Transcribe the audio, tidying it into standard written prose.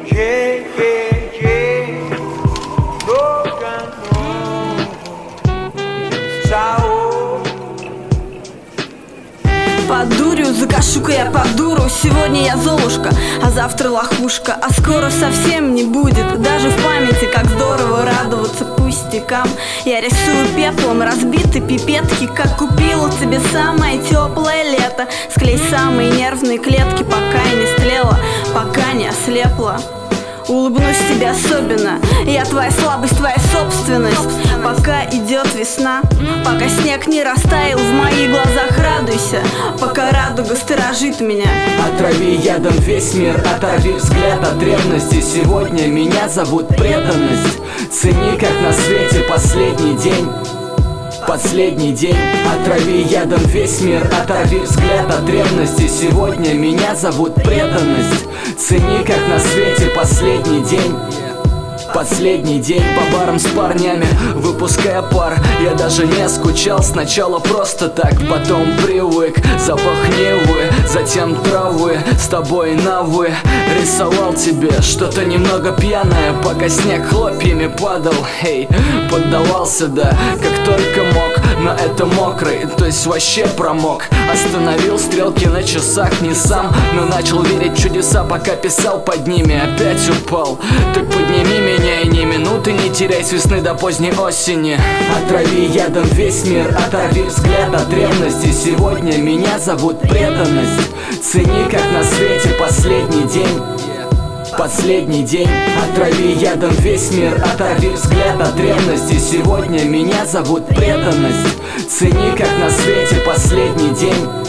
Yeah, yeah, yeah. Logan, Ciao. Под дурью закашу-ка я под дуру. Сегодня я Золушка, а завтра лохушка. А скоро совсем не будет даже в памяти, как здорово радоваться пустякам. Я рисую пеплом разбитые пипетки, как купила тебе самое теплое лето. Склей самые нервные клетки, пока я не стлела, пока не ослепла. Улыбнусь тебе особенно, я твоя слабость, твоя собственность. Пока идет весна, пока снег не растаял, в моих глазах радуйся, пока радуга сторожит меня. Отрави ядом весь мир, оторви взгляд от ревности. Сегодня меня зовут преданность. Цени, как на свете последний день. Последний день. Отрави ядом весь мир, оторви взгляд от ревности. Сегодня меня зовут преданность. Цени, как на свете последний день. Последний день по барам с парнями, выпуская пар. Я даже не скучал сначала просто так, потом привык. Запах Невы, затем травы, с тобой на вы. Рисовал тебе что-то немного пьяное, пока снег хлопьями падал. Эй, поддавался, да, как только мог. Но это мокрый, то есть вообще промок. Остановил стрелки на часах не сам, но начал верить в чудеса, пока писал под ними. Опять упал, так подними меня и ни минуты не теряй, с весны до поздней осени. Отрави ядом весь мир, оторви взгляд от ревности. Сегодня меня зовут преданность. Цени, как на свете последний день. Последний день. Отрави ядом весь мир, оторви взгляд от ревности. Сегодня меня зовут преданность. Цени, как на свете последний день.